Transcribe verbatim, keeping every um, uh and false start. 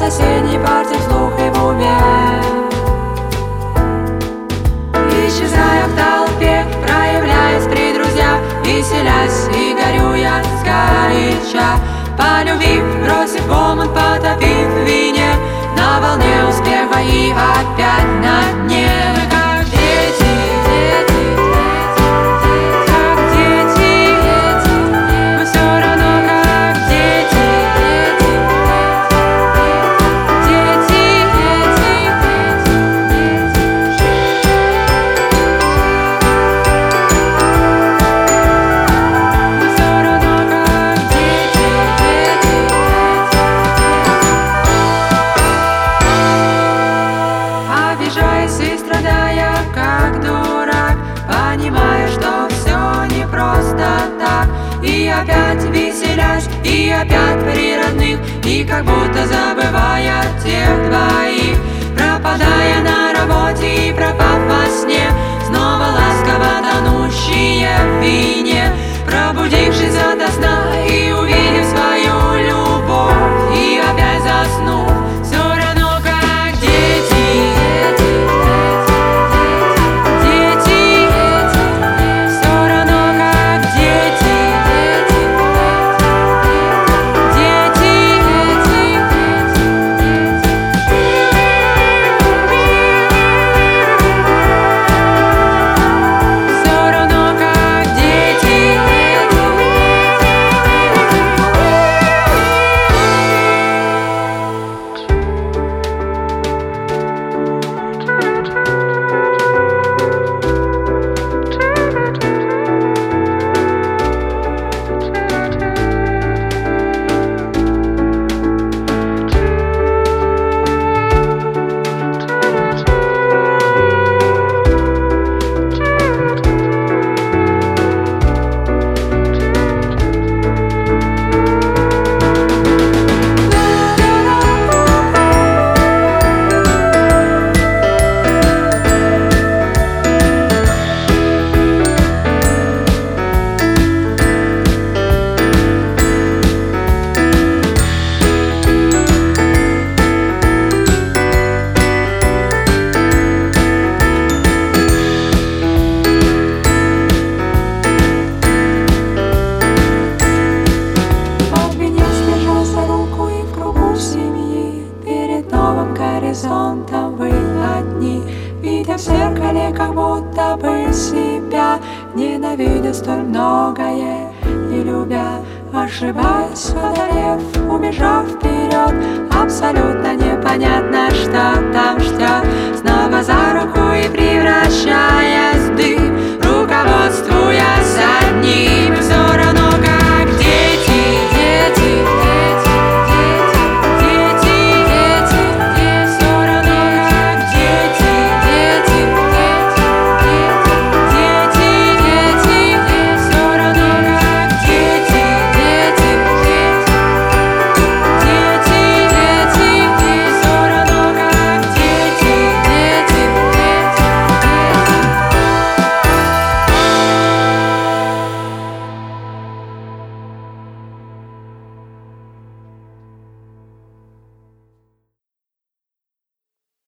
соседней парте вслух и в уме. Исчезая в толпе, проявляясь при друзьях, веселясь и горю я сгоряча, полюбив, бросив гомон, потопив в вине, на волне успеха и опять на дне. Как дети, дети, как дети, мы все равно как дети, дети, мы все равно как дети. Обижаясь и страдая, как дурак, понимая, что все не просто так, и опять веселясь, и опять при родных, и как будто забывая тех двоих, пропадая на работе и пропав во сне, снова ласково тонущие в вине, пробудившись ото сна и увидев свою любовь, и опять заснув, все равно как дети. Горизонтом вы одни, видя в зеркале как будто бы себя, ненавидя столь многое и любя, ошибаясь, одолев, убежав вперед, абсолютно непонятно, что там ждет, снова за руку и превращаясь в дым, руководствуясь одним.